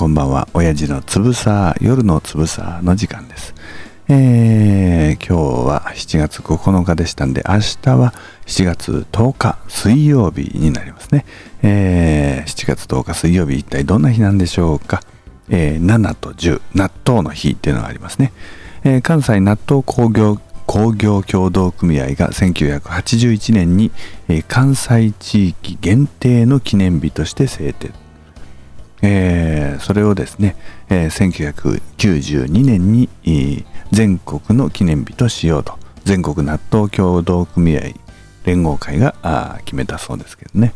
んばんは。親父のつぶさ、夜のつぶさの時間です。今日は7月9日でしたんで、明日は7月10日水曜日になりますね。7月10日水曜日、一体どんな日なんでしょうか。7と10、納豆の日っていうのがありますね。関西納豆工業協同組合が1981年に、関西地域限定の記念日として制定。それをですね、1992年に、全国の記念日としようと全国納豆協同組合連合会が決めたそうですけどね。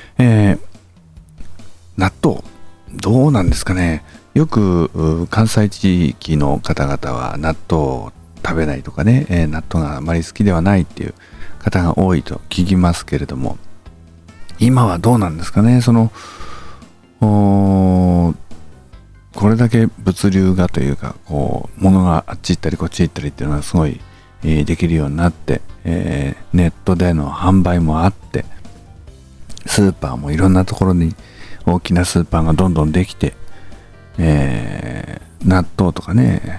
納豆どうなんですかね。よく関西地域の方々は納豆を食べないとかね、納豆があまり好きではないっていう方が多いと聞きますけれども、今はどうなんですかね。これだけ物流がというか、物があっち行ったりこっち行ったりっていうのがすごい、できるようになって、ネットでの販売もあって、スーパーもいろんなところに大きなスーパーがどんどんできて、納豆とかね、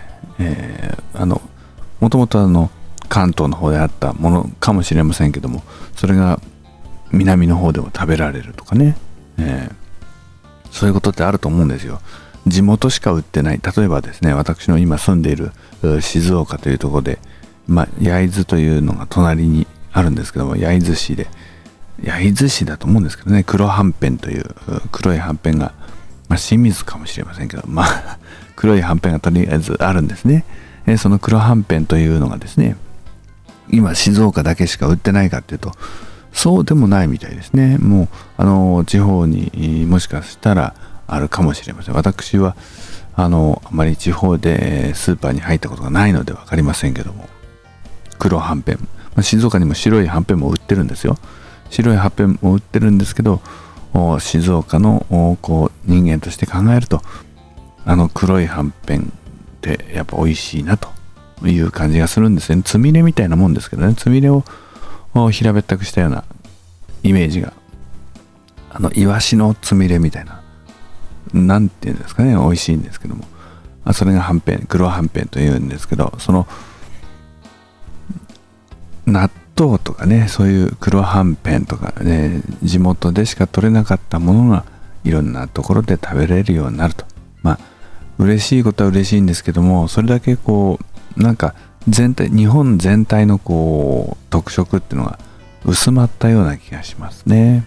もともと関東の方であったものかもしれませんけども、それが南の方でも食べられるとかね、そういうことってあると思うんですよ。地元しか売ってない。例えばですね、私の今住んでいる静岡というところで、焼津というのが隣にあるんですけども、焼津市だと思うんですけどね、黒はんぺんという黒いはんぺんが、清水かもしれませんけど、黒いはんぺんがとりあえずあるんですね。その黒はんぺんというのがですね、今静岡だけしか売ってないかっていうと、そうでもないみたいですね。もう地方にもしかしたらあるかもしれません。私はあまり地方でスーパーに入ったことがないので分かりませんけども、黒はんぺん、静岡にも白いはんぺんも売ってるんですよ。白いはんぺんも売ってるんですけど、静岡の人間として考えると、黒いはんぺんってやっぱ美味しいなという感じがするんですね。つみれみたいなもんですけどね、つみれを平べったくしたようなイメージが、イワシのつみれみたいな、なんていうんですかね、美味しいんですけども、それがはんぺん、黒はんぺんというんですけど、その納豆とかね、そういう黒はんぺんとかね、地元でしか取れなかったものがいろんなところで食べれるようになると、嬉しいことは嬉しいんですけども、それだけなんか日本全体の特色っていうのが薄まったような気がしますね。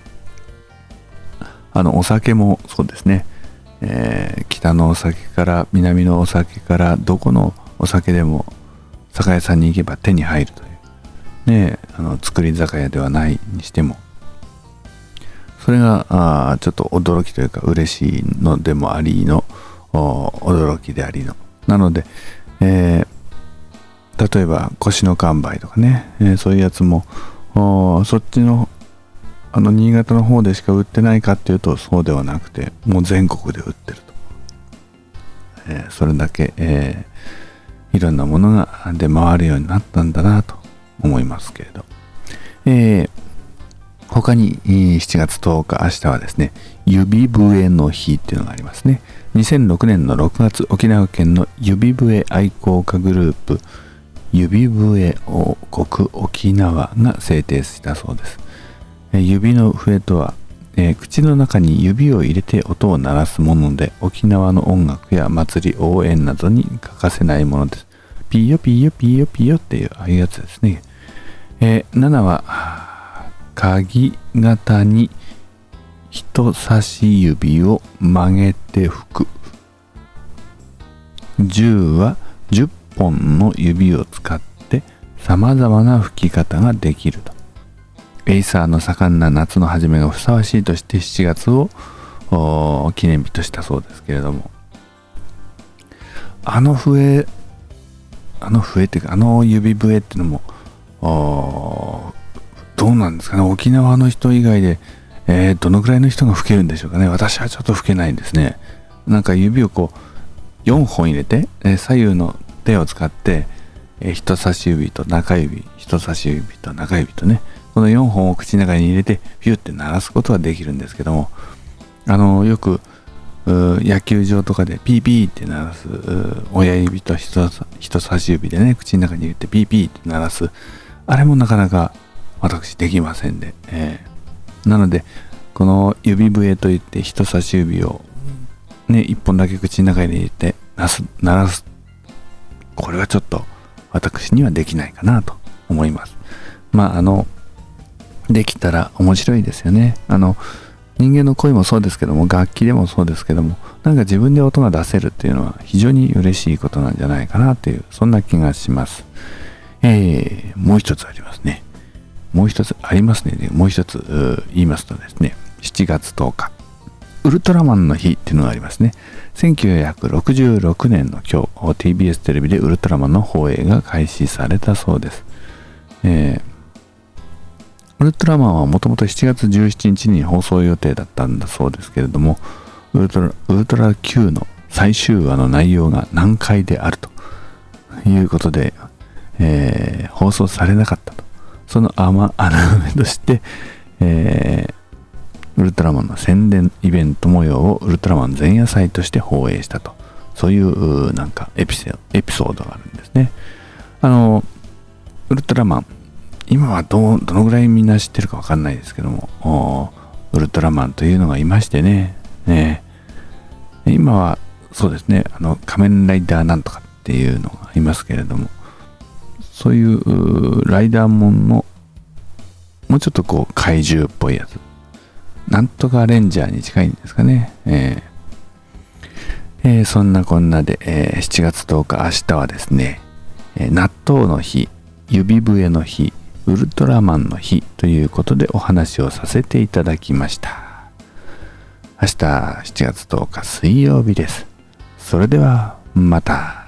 お酒もそうですね。北のお酒から南のお酒から、どこのお酒でも酒屋さんに行けば手に入るというね、造り酒屋ではないにしても、それがちょっと驚きというか嬉しいのでもありの、驚きでありの、なので、例えば腰の完売とかね、そういうやつもそっちの新潟の方でしか売ってないかっていうと、そうではなくて、もう全国で売ってると、それだけ、いろんなものが出回るようになったんだなと思いますけれど、他に7月10日、明日はですね、指笛の日っていうのがありますね。2006年の6月、沖縄県の指笛愛好家グループ指笛王国沖縄が制定したそうです。指の笛とは、口の中に指を入れて音を鳴らすもので、沖縄の音楽や祭り応援などに欠かせないものです。ピーヨピーヨピーヨピーヨっていう、ああいうやつですね。7は鍵型に人差し指を曲げて吹く。10は10本の指を使って様々な吹き方ができると。エイサーの盛んな夏の初めがふさわしいとして7月を記念日としたそうですけれども、笛っていうか、指笛っていうのもどうなんですかね。沖縄の人以外で、どのくらいの人が吹けるんでしょうかね。私はちょっと吹けないんですね。なんか指を4本入れて、左右の手を使って、人差し指と中指、人差し指と中指とね、この4本を口の中に入れてピュッて鳴らすことができるんですけども、よく野球場とかでピーピーって鳴らす親指と人差し指でね口の中に入れてピーピーって鳴らすあれもなかなか私できませんで、なのでこの指笛といって人差し指をね一本だけ口の中に入れて鳴らすこれはちょっと私にはできないかなと思います。できたら面白いですよね。人間の声もそうですけども楽器でもそうですけどもなんか自分で音が出せるっていうのは非常に嬉しいことなんじゃないかなというそんな気がします。もう一つありますね。もう一つ言いますとですね7月10日ウルトラマンの日っていうのがありますね。1966年の今日 TBS テレビでウルトラマンの放映が開始されたそうです。ウルトラマンはもともと7月17日に放送予定だったんだそうですけれどもウルトラ Q の最終話の内容が難解であるということで、放送されなかったと。その穴埋めとして、ウルトラマンの宣伝イベント模様をウルトラマン前夜祭として放映したとそういうなんかエピソードがあるんですね。ウルトラマン今はどのぐらいみんな知ってるかわかんないですけどもウルトラマンというのがいましてね、今はそうですね仮面ライダーなんとかっていうのがいますけれどもそういうライダーもんのもうちょっとこう怪獣っぽいやつなんとかレンジャーに近いんですかね。そんなこんなで、7月10日明日はですね、納豆の日指笛の日ウルトラマンの日ということでお話をさせていただきました。明日7月10日水曜日です。それではまた。